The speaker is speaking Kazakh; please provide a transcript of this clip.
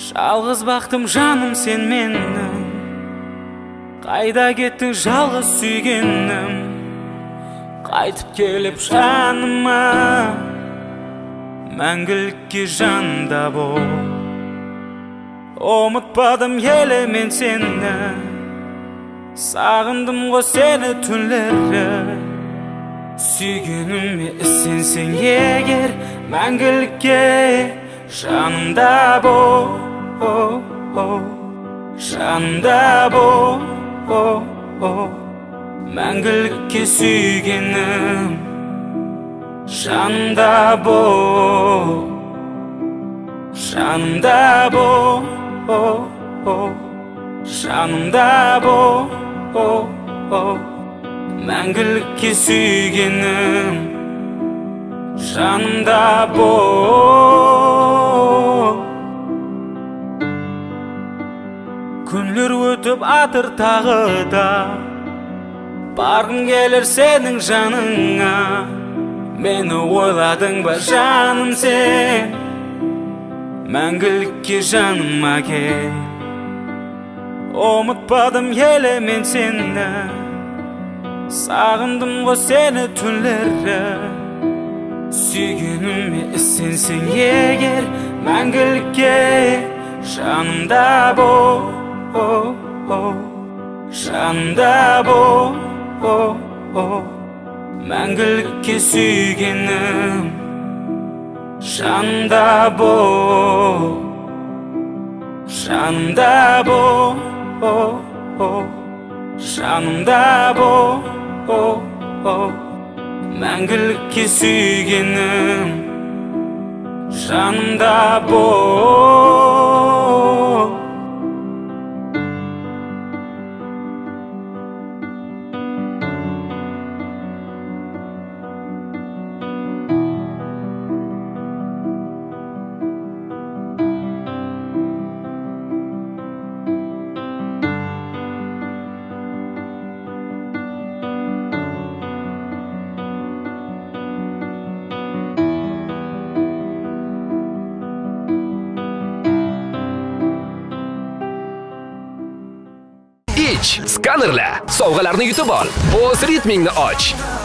Жалғыз бақтым жаным сен менің, қайда кеттің жалғыз сүйгенім, қайтып келіп жаныма, мәңгілікке жанда бол. Ұмытпадым еле мен сені, сағындым ғой сені түнлері. Сүйгеніме сенсең егер, мәңгілікке жанымда бол. Жанымда бол, мәңгілікке сүйгенім, жанымда бол. Жанымда бол, жанымда бол, мәңгілікке сүйгенім, жанымда бол. Күнлер өтіп атыр тағы да, барғым келер сенің жаныңа. Мені ойладың ба жаным сен, мәңгілікке жаныма кел. Ұмытпадым еле мен сені, сағындым ғой сені түнлері. Сүйгеніме сенсең егер, мәңгілікке жанымда бол. Жанымда бол, мәңгілікке сүйгенім, жанымда бол. Жанымда бол, жанымда бол, мәңгілікке сүйгенім, жанымда бол. Ich, skanerla, sovg'alarni yutib ol. O'z ritmingni och.